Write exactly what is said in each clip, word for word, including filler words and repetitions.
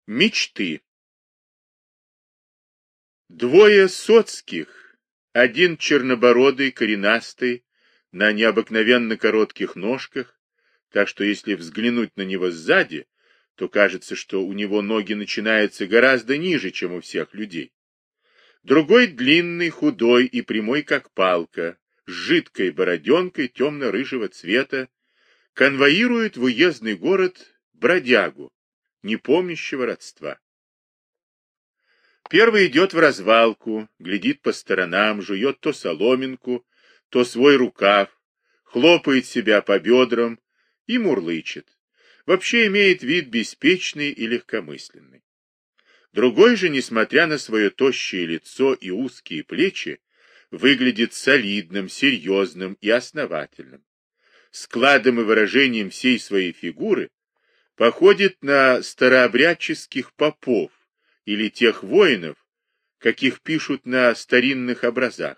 Мечты. Двое соцких, один чернобородый, коренастый, на необыкновенно коротких ножках, так что если взглянуть на него сзади, то кажется, что у него ноги начинаются гораздо ниже, чем у всех людей. Другой длинный, худой и прямой, как палка, с жидкой бороденкой темно-рыжего цвета, конвоирует в уездный город бродягу, не помнящего родства. Первый идет в развалку, глядит по сторонам, жует то соломинку, то свой рукав, хлопает себя по бедрам и мурлычет. Вообще имеет вид беспечный и легкомысленный. Другой же, несмотря на свое тощее лицо и узкие плечи, выглядит солидным, серьезным и основательным. Складом и выражением всей своей фигуры походит на старообрядческих попов или тех воинов, каких пишут на старинных образах.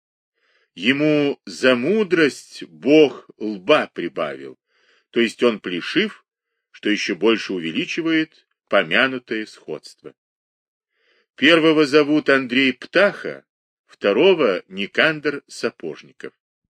Ему за мудрость Бог лба прибавил, то есть он плешив, что еще больше увеличивает помянутое сходство. Первого зовут Андрей Птаха, второго Никандр Сапожников.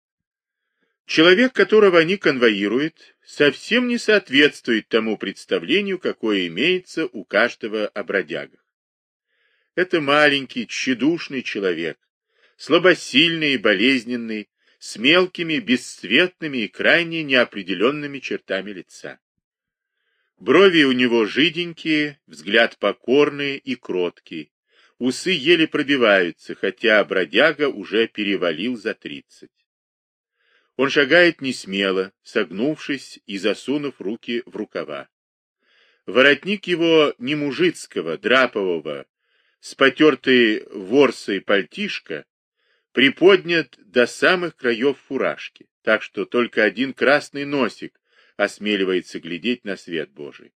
Человек, которого они конвоируют, совсем не соответствует тому представлению, какое имеется у каждого о бродягах. Это маленький, тщедушный человек, слабосильный и болезненный, с мелкими, бесцветными и крайне неопределенными чертами лица. Брови у него жиденькие, взгляд покорный и кроткий, усы еле пробиваются, хотя бродяга уже перевалил за тридцать. Он шагает несмело, согнувшись и засунув руки в рукава. Воротник его не мужицкого, драпового, с потертой ворсой пальтишка, приподнят до самых краев фуражки, так что только один красный носик осмеливается глядеть на свет Божий.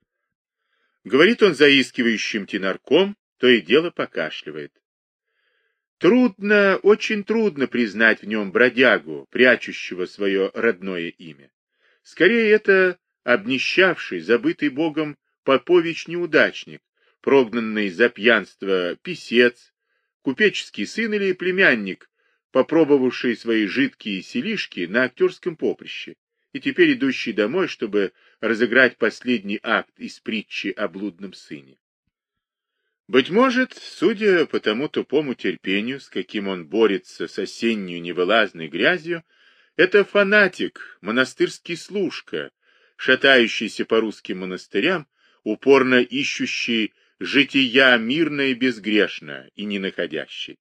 Говорит он заискивающим тенорком, то и дело покашливает. Трудно, очень трудно признать в нем бродягу, прячущего свое родное имя. Скорее, это обнищавший, забытый Богом попович-неудачник, прогнанный за пьянство писец, купеческий сын или племянник, попробовавший свои жидкие селишки на актерском поприще, и теперь идущий домой, чтобы разыграть последний акт из притчи о блудном сыне. Быть может, судя по тому тупому терпению, с каким он борется с осенней невылазной грязью, это фанатик, монастырский служка, шатающийся по русским монастырям, упорно ищущий жития мирно и безгрешно, и не находящий.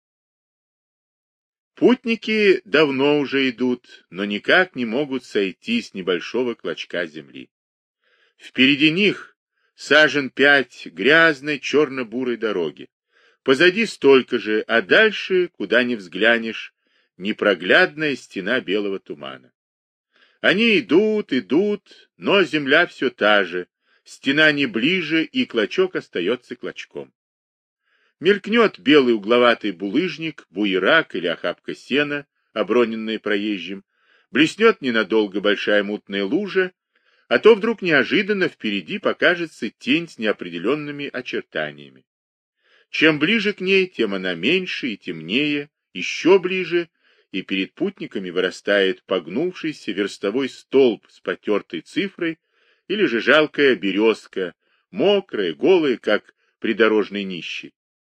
Путники давно уже идут, но никак не могут сойти с небольшого клочка земли. Впереди них сажен пять грязной черно-бурой дороги. Позади столько же, а дальше, куда ни взглянешь, непроглядная стена белого тумана. Они идут, идут, но земля все та же, стена не ближе, и клочок остается клочком. Мелькнет белый угловатый булыжник, буерак или охапка сена, оброненная проезжим, блеснет ненадолго большая мутная лужа, а то вдруг неожиданно впереди покажется тень с неопределенными очертаниями. Чем ближе к ней, тем она меньше и темнее, еще ближе, и перед путниками вырастает погнувшийся верстовой столб с потертой цифрой или же жалкая березка, мокрая, голая, как придорожный нищий.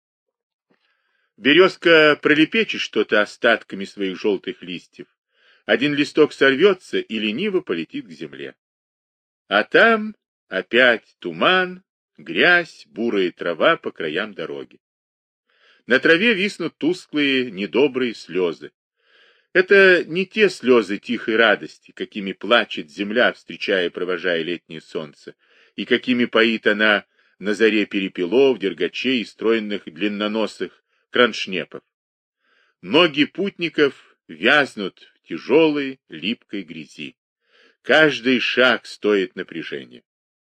Березка пролепечет что-то остатками своих желтых листьев. Один листок сорвется и лениво полетит к земле. А там опять туман, грязь, бурая трава по краям дороги. На траве виснут тусклые, недобрые слезы. Это не те слезы тихой радости, какими плачет земля, встречая и провожая летнее солнце, и какими поит она на заре перепелов, дергачей и стройных длинноносых кроншнепов. Ноги путников вязнут в тяжелой, липкой грязи. Каждый шаг стоит напряжения.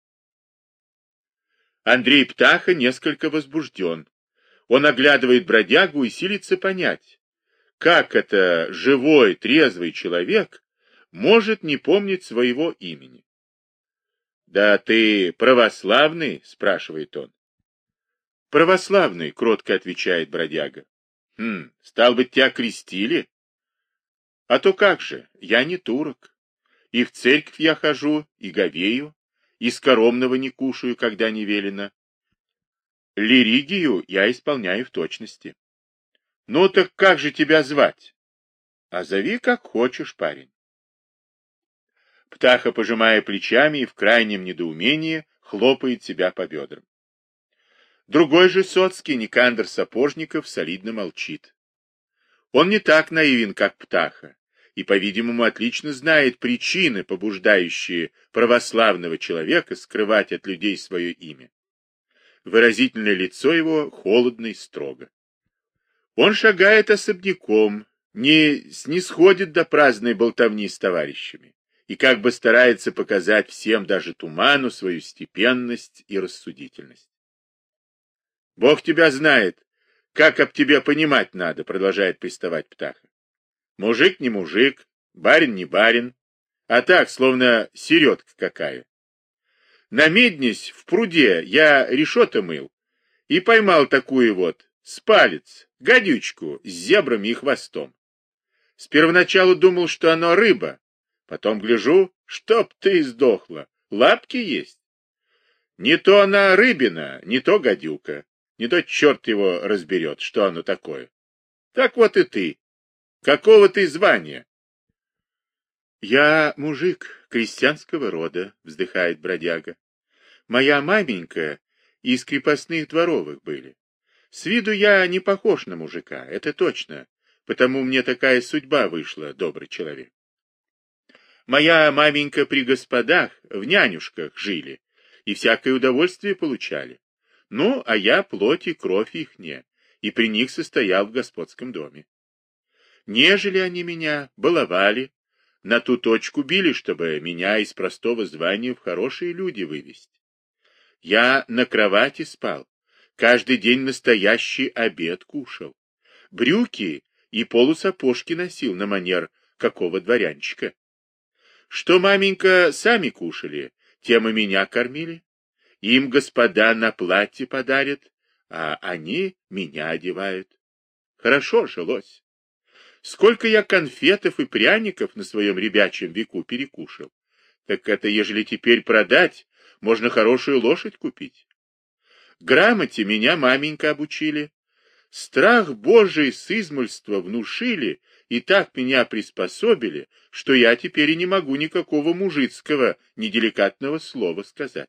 Андрей Птаха несколько возбужден. Он оглядывает бродягу и силится понять, как это живой, трезвый человек может не помнить своего имени. Да ты православный? Спрашивает он. Православный, кротко отвечает бродяга. Хм, стал быть, тебя крестили? А то как же, я не турок. И в церковь я хожу, и говею, и скоромного не кушаю, когда не велено. Лиригию я исполняю в точности. Ну так как же тебя звать? А зови как хочешь, парень. Птаха, пожимая плечами и в крайнем недоумении, хлопает себя по бедрам. Другой же соцкий, Никандр Сапожников, солидно молчит. Он не так наивен, как Птаха, и, по-видимому, отлично знает причины, побуждающие православного человека скрывать от людей свое имя. Выразительное лицо его холодно и строго. Он шагает особняком, не снисходит до праздной болтовни с товарищами и как бы старается показать всем, даже туману, свою степенность и рассудительность. «Бог тебя знает, как об тебе понимать надо», — продолжает приставать Птаха. «Мужик не мужик, барин не барин, а так, словно середка какая. На меднесь в пруде я решето мыл и поймал такую вот, с палец, гадючку с зебрами и хвостом. С первоначалу думал, что оно рыба, потом гляжу, чтоб ты сдохла, лапки есть. Не то она рыбина, не то гадюка, не то черт его разберет, что оно такое. Так вот и ты. Какого ты звания? Я мужик крестьянского рода, вздыхает бродяга. Моя маменька из крепостных дворовых были. С виду я не похож на мужика, это точно, потому мне такая судьба вышла, добрый человек. Моя маменька при господах в нянюшках жили и всякое удовольствие получали. Ну, а я плоть и кровь ихне, и при них состоял в господском доме. Нежели они меня баловали, на ту точку били, чтобы меня из простого звания в хорошие люди вывести. Я на кровати спал, каждый день настоящий обед кушал, брюки и полусапожки носил на манер какого дворянчика. Что маменька сами кушали, тем и меня кормили. Им господа на платье подарят, а они меня одевают. Хорошо жилось. Сколько я конфетов и пряников на своем ребячьем веку перекушал. Так это, ежели теперь продать, можно хорошую лошадь купить. Грамоте меня маменька обучили. Страх Божий с измольства внушили и так меня приспособили, что я теперь и не могу никакого мужицкого, неделикатного слова сказать.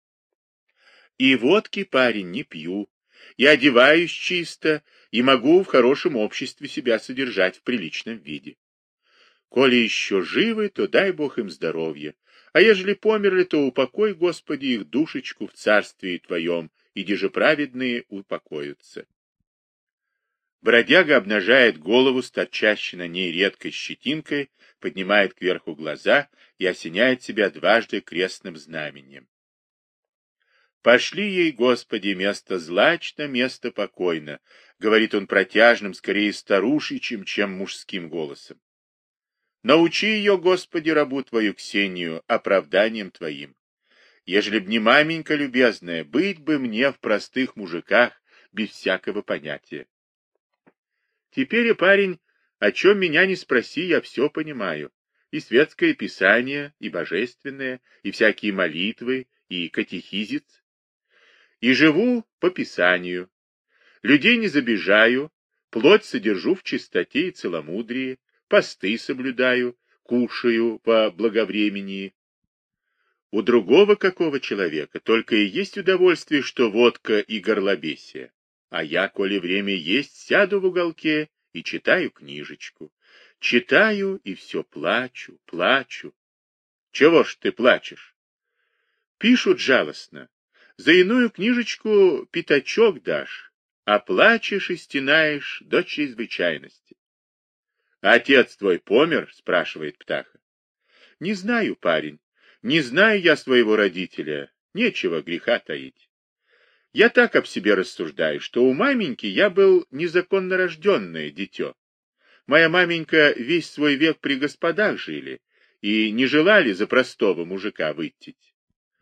И водки, парень, не пью, и одеваюсь чисто, и могу в хорошем обществе себя содержать в приличном виде. Коли еще живы, то дай Бог им здоровья, а ежели померли, то упокой, Господи, их душечку в царстве Твоем, и деже праведные упокоятся. Бродяга обнажает голову с торчащей на ней редкой щетинкой, поднимает кверху глаза и осеняет себя дважды крестным знаменем. «Пошли ей, Господи, место злачно, место покойно», — говорит он протяжным, скорее старушечьим, чем мужским голосом. «Научи ее, Господи, рабу Твою Ксению, оправданием Твоим. Ежели б не маменька любезная, быть бы мне в простых мужиках без всякого понятия. Теперь, и парень, о чем меня не спроси, я все понимаю. И светское писание, и божественное, и всякие молитвы, и катехизис. И живу по Писанию. Людей не забежаю, плоть содержу в чистоте и целомудрии, посты соблюдаю, кушаю по благовремении. У другого какого человека только и есть удовольствие, что водка и горлобесие. А я, коли время есть, сяду в уголке и читаю книжечку. Читаю и все плачу, плачу. Чего ж ты плачешь? Пишут жалостно. За иную книжечку пятачок дашь, а плачешь и стенаешь до чрезвычайности. — Отец твой помер? — спрашивает Птаха. — Не знаю, парень, не знаю я своего родителя, нечего греха таить. Я так об себе рассуждаю, что у маменьки я был незаконно рожденное дитё. Моя маменька весь свой век при господах жили и не желали за простого мужика выйти.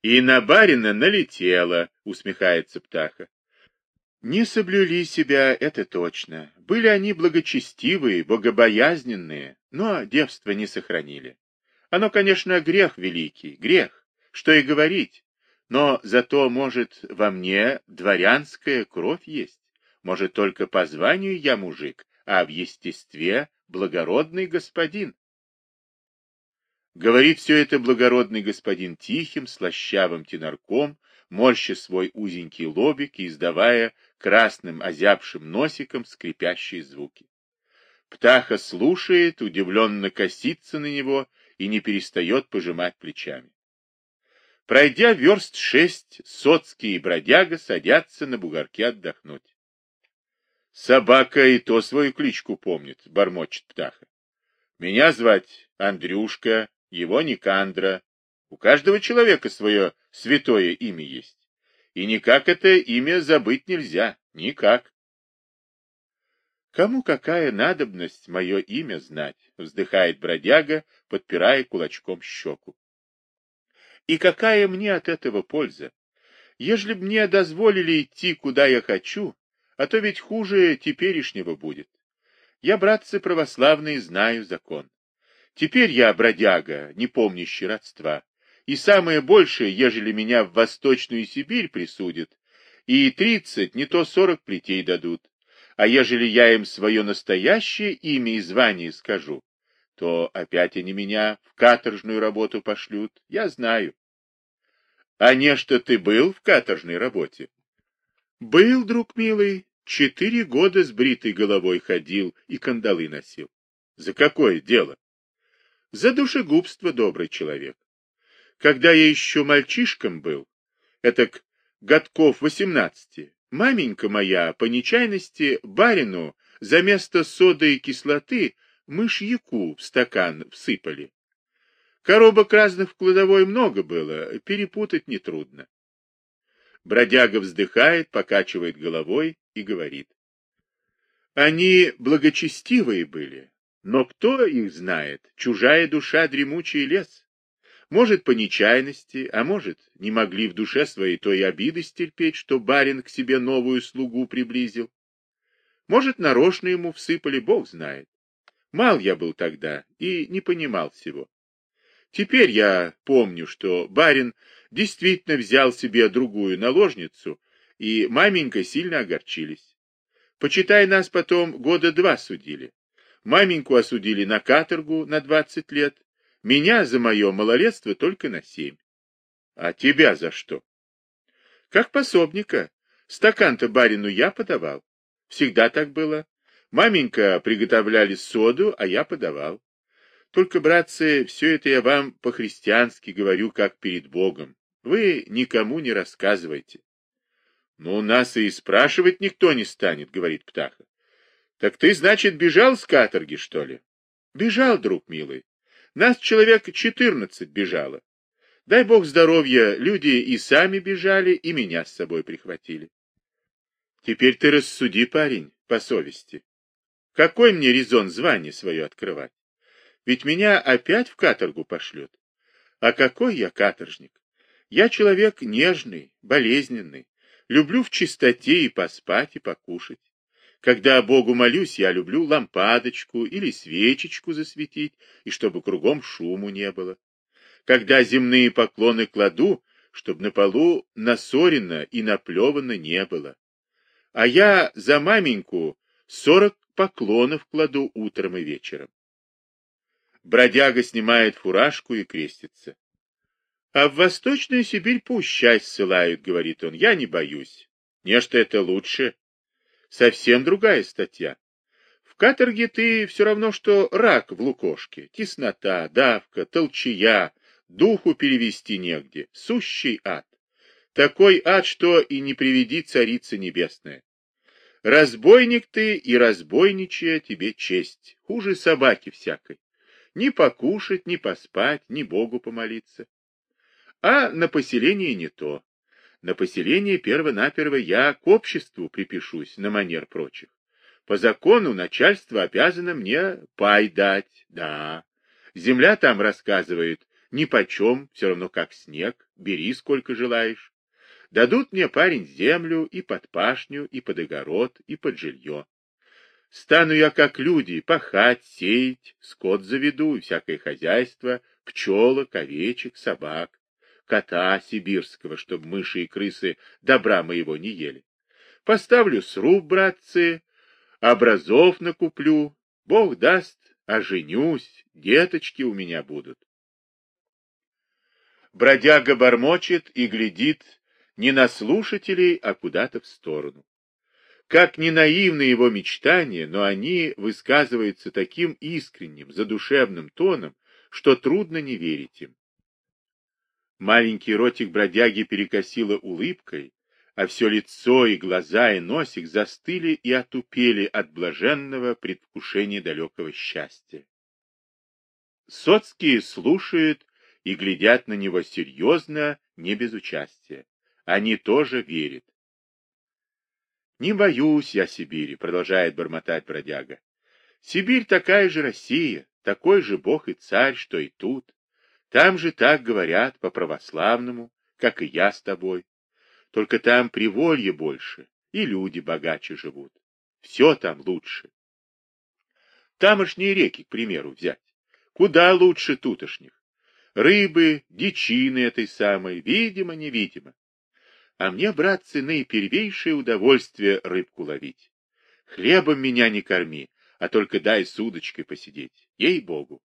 И на барина налетела, усмехается Птаха. Не соблюли себя, это точно. Были они благочестивые, богобоязненные, но девство не сохранили. Оно, конечно, грех великий, грех, что и говорить. Но зато, может, во мне дворянская кровь есть. Может, только по званию я мужик, а в естестве благородный господин. Говорит все это благородный господин тихим, слащавым тенорком, морща свой узенький лобик и издавая красным озябшим носиком скрипящие звуки. Птаха слушает, удивленно косится на него и не перестает пожимать плечами. Пройдя верст шесть, Соцкий и бродяга садятся на бугорке отдохнуть. Собака и то свою кличку помнит, бормочет Птаха. Меня звать Андрюшка, его Никандра. У каждого человека свое святое имя есть. И никак это имя забыть нельзя, никак. Кому какая надобность мое имя знать, вздыхает бродяга, подпирая кулачком щеку. И какая мне от этого польза? Ежели б мне дозволили идти, куда я хочу, а то ведь хуже теперешнего будет. Я, братцы православные, знаю закон. Теперь я бродяга, не помнящий родства, и самое большее, ежели меня в Восточную Сибирь присудят, и тридцать, не то сорок плетей дадут, а ежели я им свое настоящее имя и звание скажу, то опять они меня в каторжную работу пошлют, я знаю. А не что ты был в каторжной работе? Был, друг милый, четыре года с бритой головой ходил и кандалы носил. За какое дело? За душегубство, добрый человек. Когда я еще мальчишком был, этак годков восемнадцати, маменька моя по нечаянности барину за место соды и кислоты мышьяку в стакан всыпали. Коробок разных в кладовой много было, перепутать нетрудно. Бродяга вздыхает, покачивает головой и говорит. Они благочестивые были, но кто их знает, чужая душа дремучий лес. Может, по нечаянности, а может, не могли в душе своей той обиды стерпеть, что барин к себе новую слугу приблизил. Может, нарочно ему всыпали, Бог знает. Мал я был тогда и не понимал всего. Теперь я помню, что барин действительно взял себе другую наложницу, и маменька сильно огорчились. Почитай, нас потом года два судили. Маменьку осудили на каторгу на двадцать лет, меня за мое малолетство только на семь. А тебя за что? Как пособника. Стакан-то барину я подавал. Всегда так было. Маменька приготовляли соду, а я подавал. Только, братцы, все это я вам по-христиански говорю, как перед Богом. Вы никому не рассказывайте. Ну, нас и спрашивать никто не станет, говорит Птаха. Так ты, значит, бежал с каторги, что ли? Бежал, друг милый. Нас человек четырнадцать бежало. Дай Бог здоровья, люди и сами бежали, и меня с собой прихватили. Теперь ты рассуди, парень, по совести. Какой мне резон звание свое открывать? Ведь меня опять в каторгу пошлют. А какой я каторжник? Я человек нежный, болезненный. Люблю в чистоте и поспать, и покушать. Когда Богу молюсь, я люблю лампадочку или свечечку засветить, и чтобы кругом шуму не было. Когда земные поклоны кладу, чтобы на полу насорено и наплевано не было. А я за маменьку сорок поклонов кладу утром и вечером. Бродяга снимает фуражку и крестится. А в Восточную Сибирь пусть часть ссылают, говорит он, я не боюсь. Нечто это лучше. Совсем другая статья. В каторге ты все равно, что рак в лукошке. Теснота, давка, толчая, духу перевести негде. Сущий ад. Такой ад, что и не приведи царица небесная. Разбойник ты и разбойничая тебе честь. Хуже собаки всякой. Ни покушать, ни поспать, ни Богу помолиться. А на поселение не то. На поселение перво-наперво я к обществу припишусь на манер прочих. По закону начальство обязано мне пай дать, да. Земля там, рассказывает, нипочем, все равно как снег. бери сколько желаешь. Дадут мне, парень, землю и под пашню, и под огород, и под жилье. Стану я, как люди, пахать, сеять, скот заведу и всякое хозяйство, пчелок, овечек, собак, кота сибирского, чтобы мыши и крысы добра моего не ели. Поставлю сруб, братцы, образов накуплю, Бог даст, оженюсь, деточки у меня будут. Бродяга бормочет и глядит не на слушателей, а куда-то в сторону. Как ни наивны его мечтания, но они высказываются таким искренним, задушевным тоном, что трудно не верить им. Маленький ротик бродяги перекосило улыбкой, а все лицо и глаза и носик застыли и отупели от блаженного предвкушения далекого счастья. Соцкие слушают и глядят на него серьезно, не без участия. Они тоже верят. «Не боюсь я Сибири», — продолжает бормотать бродяга. «Сибирь такая же Россия, такой же Бог и царь, что и тут. Там же так говорят по-православному, как и я с тобой. Только там приволье больше, и люди богаче живут. Все там лучше. Тамошние реки, к примеру, взять. Куда лучше тутошних. Рыбы, дичины этой самой, видимо-невидимо. А мне, братцы, наипервейшее удовольствие рыбку ловить. Хлебом меня не корми, а только дай с удочкой посидеть, ей-богу.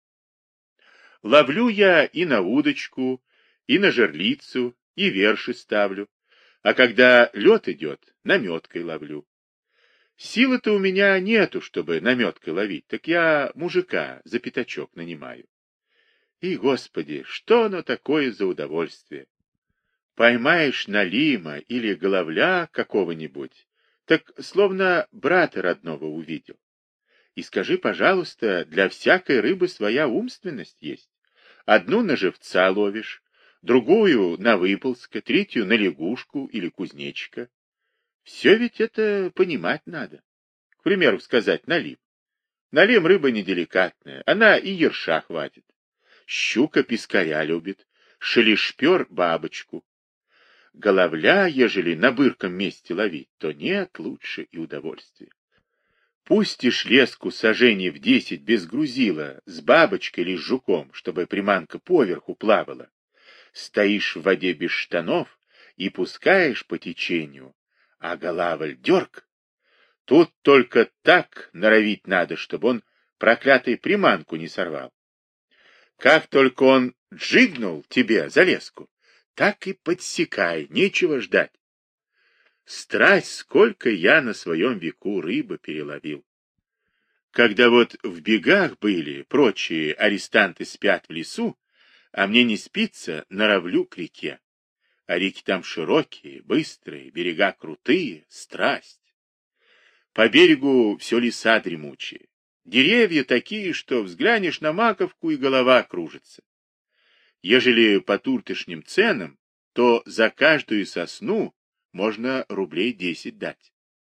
Ловлю я и на удочку, и на жерлицу, и верши ставлю, а когда лед идет, наметкой ловлю. Силы-то у меня нету, чтобы наметкой ловить, так я мужика за пятачок нанимаю. И, Господи, что оно такое за удовольствие? Поймаешь налима или головля какого-нибудь, так словно брата родного увидел. И скажи, пожалуйста, для всякой рыбы своя умственность есть. Одну на живца ловишь, другую на выползка, третью на лягушку или кузнечика. Все ведь это понимать надо. К примеру, сказать налим. Налим рыба неделикатная, она и ерша хватит. Щука пескаря любит, шелешпер бабочку. Головля, ежели на бырком месте ловить, то нет лучше и удовольствия. Пустишь леску сажений в десять без грузила, с бабочкой или с жуком, чтобы приманка поверху плавала. Стоишь в воде без штанов и пускаешь по течению, а голавль дерг. Тут только так норовить надо, чтобы он проклятый приманку не сорвал. Как только он джигнул тебе за леску, так и подсекай, нечего ждать. Страсть, сколько я на своем веку рыбы переловил. Когда вот в бегах были, прочие арестанты спят в лесу, а мне не спится, норовлю к реке. А реки там широкие, быстрые, берега крутые, страсть. По берегу все леса дремучие. Деревья такие, что взглянешь на маковку, и голова кружится. Ежели по туртышним ценам, то за каждую сосну можно рублей десять дать.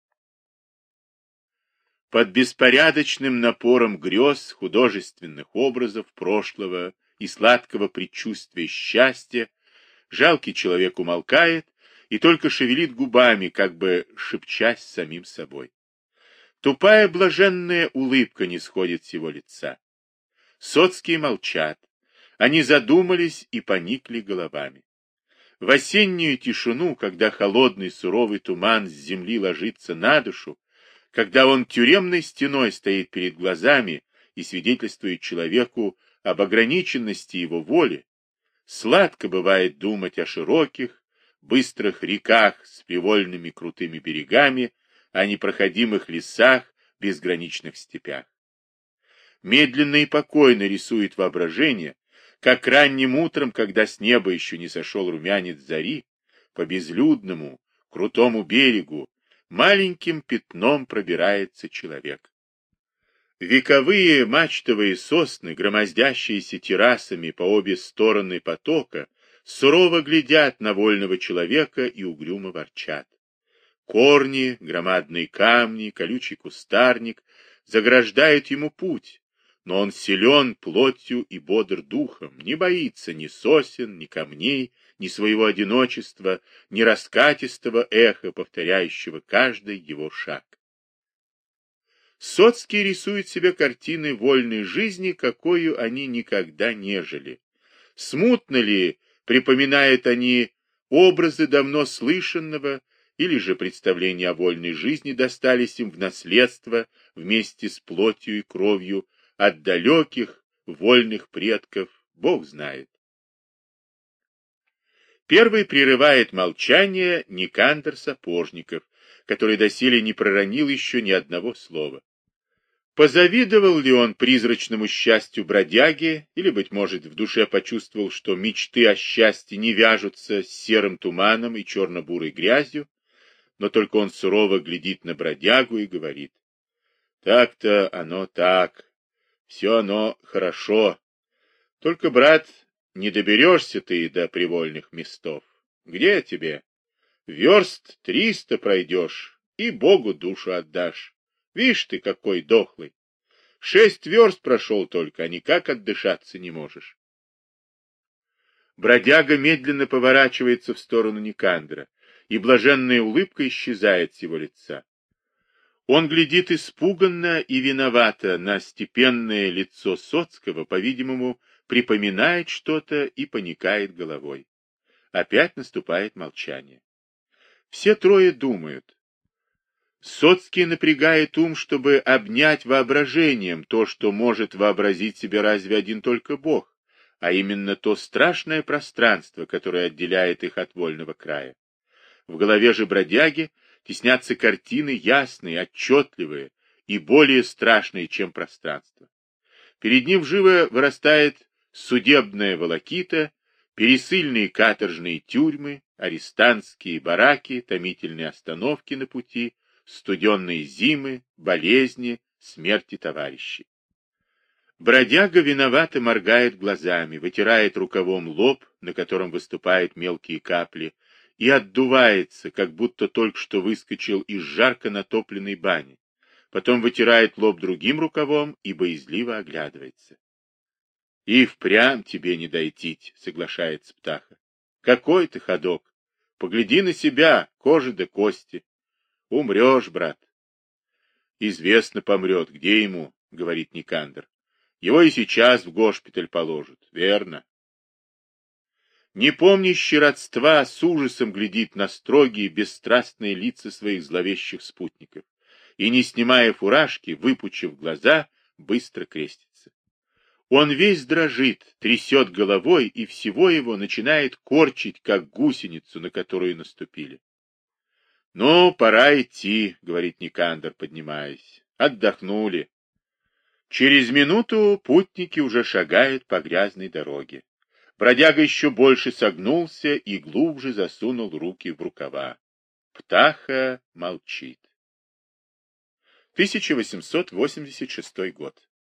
Под беспорядочным напором грез, художественных образов прошлого и сладкого предчувствия счастья жалкий человек умолкает и только шевелит губами, как бы шепчась с самим собой. Тупая блаженная улыбка не сходит с его лица. Соцкие молчат. Они задумались и поникли головами. В осеннюю тишину, когда холодный суровый туман с земли ложится на душу, когда он тюремной стеной стоит перед глазами и свидетельствует человеку об ограниченности его воли, сладко бывает думать о широких, быстрых реках с привольными крутыми берегами, о непроходимых лесах, безграничных степях. Медленно и покойно рисует воображение, как ранним утром, когда с неба еще не сошел румянец зари, по безлюдному, крутому берегу маленьким пятном пробирается человек. Вековые мачтовые сосны, громоздящиеся террасами по обе стороны потока, сурово глядят на вольного человека и угрюмо ворчат. Корни, громадные камни, колючий кустарник заграждают ему путь, но он силен плотью и бодр духом, не боится ни сосен, ни камней, ни своего одиночества, ни раскатистого эха, повторяющего каждый его шаг. Соцкий рисует себе картины вольной жизни, какую они никогда не жили. Смутно ли припоминают они образы давно слышанного, или же представления о вольной жизни достались им в наследство вместе с плотью и кровью от далеких вольных предков, Бог знает. Первый прерывает молчание Никандр Сапожников, который доселе не проронил еще ни одного слова. Позавидовал ли он призрачному счастью бродяги, или, быть может, в душе почувствовал, что мечты о счастье не вяжутся с серым туманом и черно-бурой грязью, но только он сурово глядит на бродягу и говорит: «Так-то оно так, все оно хорошо, только, брат, не доберешься ты до привольных местов. Где тебе? Верст триста пройдешь и Богу душу отдашь. Вишь ты, какой дохлый. Шесть верст прошел только, а никак отдышаться не можешь». Бродяга медленно поворачивается в сторону Никандра, и блаженная улыбка исчезает с его лица. Он глядит испуганно и виновато на степенное лицо Соцкого, по-видимому, припоминает что-то и поникает головой. Опять наступает молчание. Все трое думают. Соцкий напрягает ум, чтобы обнять воображением то, что может вообразить себе разве один только Бог, а именно то страшное пространство, которое отделяет их от вольного края. В голове же бродяги теснятся картины ясные, отчетливые и более страшные, чем пространство. Перед ним живо вырастает судебная волокита, пересыльные каторжные тюрьмы, арестантские бараки, томительные остановки на пути, студенные зимы, болезни, смерти товарищей. Бродяга виновато моргает глазами, вытирает рукавом лоб, на котором выступают мелкие капли, и отдувается, как будто только что выскочил из жарко натопленной бани. Потом вытирает лоб другим рукавом и боязливо оглядывается. — И впрямь тебе не дойтить, — соглашается Птаха. — Какой ты ходок! Погляди на себя, кожа да кости. Умрешь, брат. — Известно помрет, где ему, — говорит Никандр. — Его и сейчас в госпиталь положат, верно? Не помнящий родства, с ужасом глядит на строгие, бесстрастные лица своих зловещих спутников и, не снимая фуражки, выпучив глаза, быстро крестится. Он весь дрожит, трясет головой, и всего его начинает корчить, как гусеницу, на которую наступили. — Ну, пора идти, — говорит Никандр, поднимаясь. — Отдохнули. Через минуту путники уже шагают по грязной дороге. Бродяга еще больше согнулся и глубже засунул руки в рукава. Птаха молчит. тысяча восемьсот восемьдесят шестой год.